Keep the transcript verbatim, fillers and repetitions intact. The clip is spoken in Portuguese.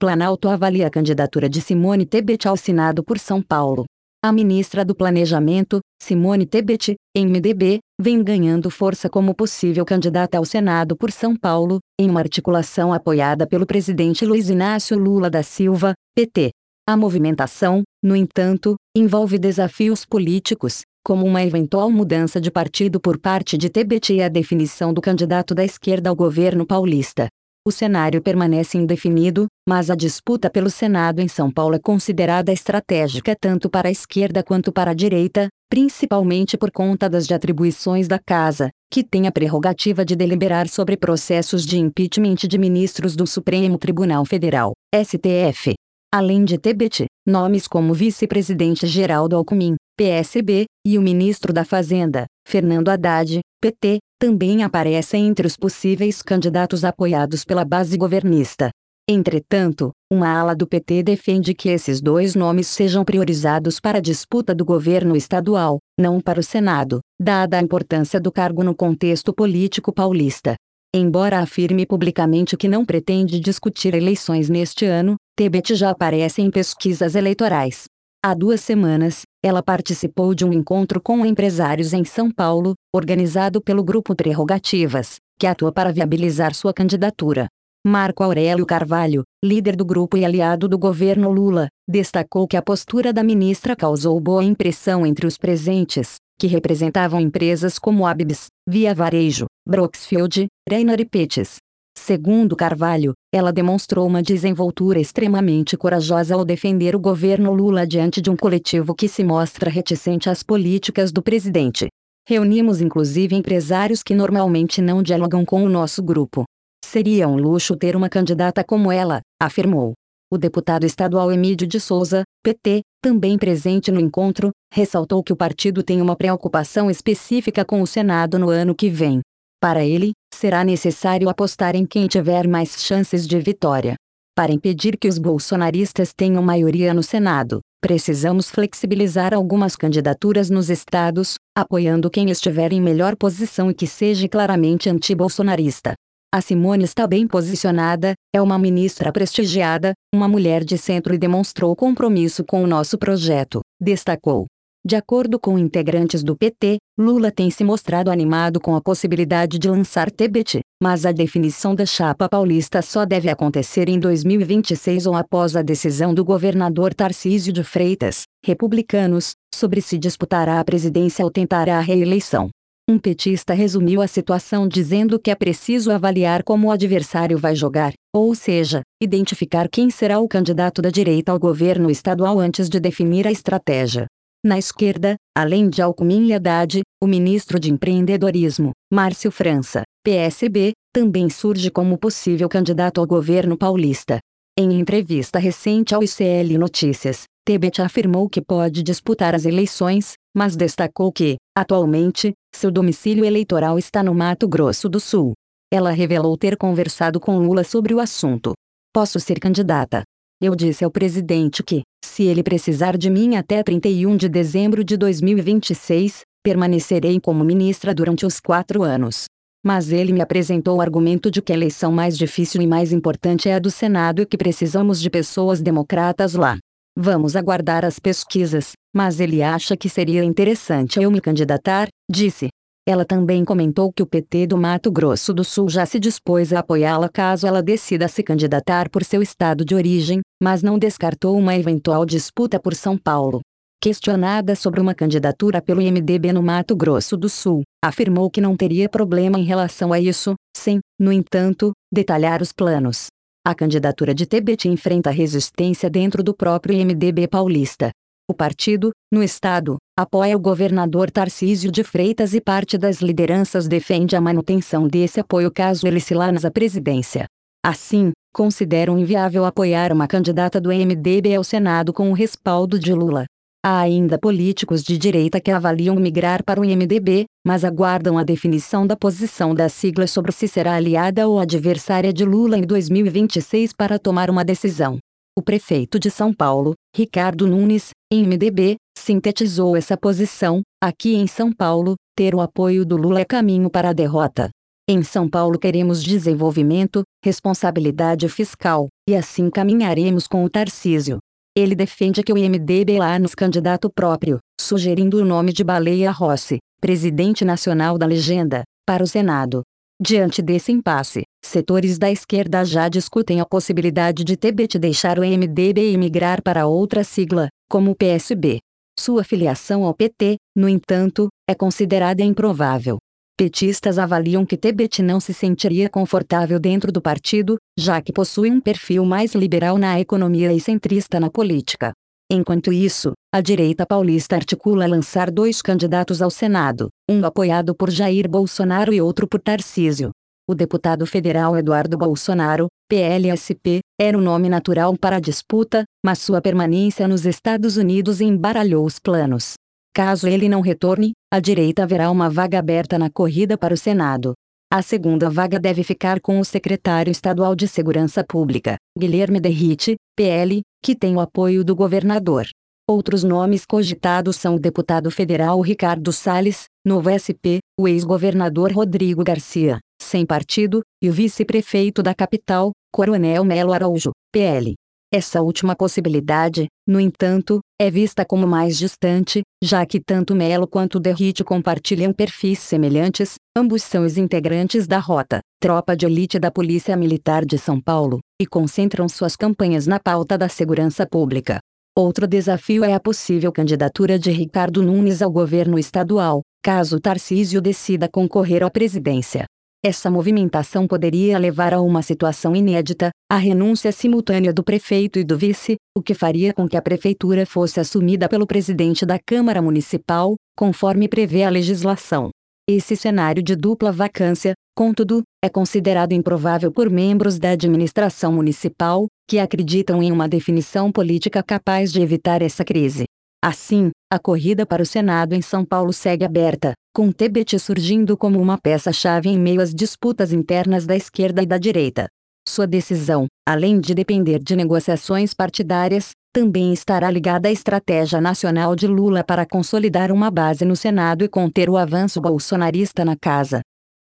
Planalto avalia a candidatura de Simone Tebet ao Senado por São Paulo. A ministra do Planejamento, Simone Tebet, M D B, vem ganhando força como possível candidata ao Senado por São Paulo, em uma articulação apoiada pelo presidente Luiz Inácio Lula da Silva, P T. A movimentação, no entanto, envolve desafios políticos, como uma eventual mudança de partido por parte de Tebet e a definição do candidato da esquerda ao governo paulista. O cenário permanece indefinido, mas a disputa pelo Senado em São Paulo é considerada estratégica tanto para a esquerda quanto para a direita, principalmente por conta das atribuições da Casa, que tem a prerrogativa de deliberar sobre processos de impeachment de ministros do Supremo Tribunal Federal, S T F. Além de Tebet, nomes como o vice-presidente Geraldo Alckmin, P S B, e o ministro da Fazenda, Fernando Haddad, P T, também aparecem entre os possíveis candidatos apoiados pela base governista. Entretanto, uma ala do P T defende que esses dois nomes sejam priorizados para a disputa do governo estadual, não para o Senado, dada a importância do cargo no contexto político paulista. Embora afirme publicamente que não pretende discutir eleições neste ano, Tebet já aparece em pesquisas eleitorais. Há duas semanas, ela participou de um encontro com empresários em São Paulo, organizado pelo Grupo Prerrogativas, que atua para viabilizar sua candidatura. Marco Aurélio Carvalho, líder do grupo e aliado do governo Lula, destacou que a postura da ministra causou boa impressão entre os presentes, que representavam empresas como Abibs, Via Varejo, Brookfield, Reiner e Pettis. Segundo Carvalho, ela demonstrou uma desenvoltura extremamente corajosa ao defender o governo Lula diante de um coletivo que se mostra reticente às políticas do presidente. Reunimos inclusive empresários que normalmente não dialogam com o nosso grupo. Seria um luxo ter uma candidata como ela, afirmou. O deputado estadual Emídio de Souza, P T, também presente no encontro, ressaltou que o partido tem uma preocupação específica com o Senado no ano que vem. Para ele, será necessário apostar em quem tiver mais chances de vitória. Para impedir que os bolsonaristas tenham maioria no Senado, precisamos flexibilizar algumas candidaturas nos estados, apoiando quem estiver em melhor posição e que seja claramente anti-bolsonarista. A Simone está bem posicionada, é uma ministra prestigiada, uma mulher de centro e demonstrou compromisso com o nosso projeto, destacou. De acordo com integrantes do P T, Lula tem se mostrado animado com a possibilidade de lançar Tebet, mas a definição da chapa paulista só deve acontecer em dois mil e vinte e seis ou após a decisão do governador Tarcísio de Freitas, republicanos, sobre se disputará a presidência ou tentará a reeleição. Um petista resumiu a situação dizendo que é preciso avaliar como o adversário vai jogar, ou seja, identificar quem será o candidato da direita ao governo estadual antes de definir a estratégia. Na esquerda, além de Alckmin e Haddad, o ministro de Empreendedorismo, Márcio França, P S B, também surge como possível candidato ao governo paulista. Em entrevista recente ao I C L Notícias, Tebet afirmou que pode disputar as eleições, mas destacou que, atualmente, seu domicílio eleitoral está no Mato Grosso do Sul. Ela revelou ter conversado com Lula sobre o assunto. Posso ser candidata. Eu disse ao presidente que, se ele precisar de mim até trinta e um de dezembro de dois mil e vinte e seis, permanecerei como ministra durante os quatro anos. Mas ele me apresentou o argumento de que a eleição mais difícil e mais importante é a do Senado e que precisamos de pessoas democratas lá. Vamos aguardar as pesquisas, mas ele acha que seria interessante eu me candidatar, disse. Ela também comentou que o P T do Mato Grosso do Sul já se dispôs a apoiá-la caso ela decida se candidatar por seu estado de origem, mas não descartou uma eventual disputa por São Paulo. Questionada sobre uma candidatura pelo M D B no Mato Grosso do Sul, afirmou que não teria problema em relação a isso, sem, no entanto, detalhar os planos. A candidatura de Tebet enfrenta resistência dentro do próprio M D B paulista. O partido, no estado, apoia o governador Tarcísio de Freitas e parte das lideranças defende a manutenção desse apoio caso ele se lance à presidência. Assim, consideram inviável apoiar uma candidata do M D B ao Senado com o respaldo de Lula. Há ainda políticos de direita que avaliam migrar para o M D B, mas aguardam a definição da posição da sigla sobre se será aliada ou adversária de Lula em dois mil e vinte e seis para tomar uma decisão. O prefeito de São Paulo, Ricardo Nunes, M D B, sintetizou essa posição: aqui em São Paulo, ter o apoio do Lula é caminho para a derrota. Em São Paulo queremos desenvolvimento, responsabilidade fiscal, e assim caminharemos com o Tarcísio. Ele defende que o M D B lá-nos candidato próprio, sugerindo o nome de Baleia Rossi, presidente nacional da legenda, para o Senado. Diante desse impasse, setores da esquerda já discutem a possibilidade de Tebet deixar o M D B e migrar para outra sigla, como o P S B. Sua filiação ao P T, no entanto, é considerada improvável. Petistas avaliam que Tebet não se sentiria confortável dentro do partido, já que possui um perfil mais liberal na economia e centrista na política. Enquanto isso, a direita paulista articula lançar dois candidatos ao Senado, um apoiado por Jair Bolsonaro e outro por Tarcísio. O deputado federal Eduardo Bolsonaro, P L S P, era o nome natural para a disputa, mas sua permanência nos Estados Unidos embaralhou os planos. Caso ele não retorne, a direita verá uma vaga aberta na corrida para o Senado. A segunda vaga deve ficar com o secretário estadual de Segurança Pública, Guilherme Derrite, P L, que tem o apoio do governador. Outros nomes cogitados são o deputado federal Ricardo Salles, novo S P, o ex-governador Rodrigo Garcia, sem partido, e o vice-prefeito da capital, Coronel Melo Araújo, P L. Essa última possibilidade, no entanto, é vista como mais distante, já que tanto Melo quanto Derrite compartilham perfis semelhantes, ambos são os integrantes da Rota, tropa de elite da Polícia Militar de São Paulo, e concentram suas campanhas na pauta da segurança pública. Outro desafio é a possível candidatura de Ricardo Nunes ao governo estadual, caso Tarcísio decida concorrer à presidência. Essa movimentação poderia levar a uma situação inédita, a renúncia simultânea do prefeito e do vice, o que faria com que a prefeitura fosse assumida pelo presidente da Câmara Municipal, conforme prevê a legislação. Esse cenário de dupla vacância, contudo, é considerado improvável por membros da administração municipal, que acreditam em uma definição política capaz de evitar essa crise. Assim, a corrida para o Senado em São Paulo segue aberta, com Tebet surgindo como uma peça-chave em meio às disputas internas da esquerda e da direita. Sua decisão, além de depender de negociações partidárias, também estará ligada à estratégia nacional de Lula para consolidar uma base no Senado e conter o avanço bolsonarista na casa.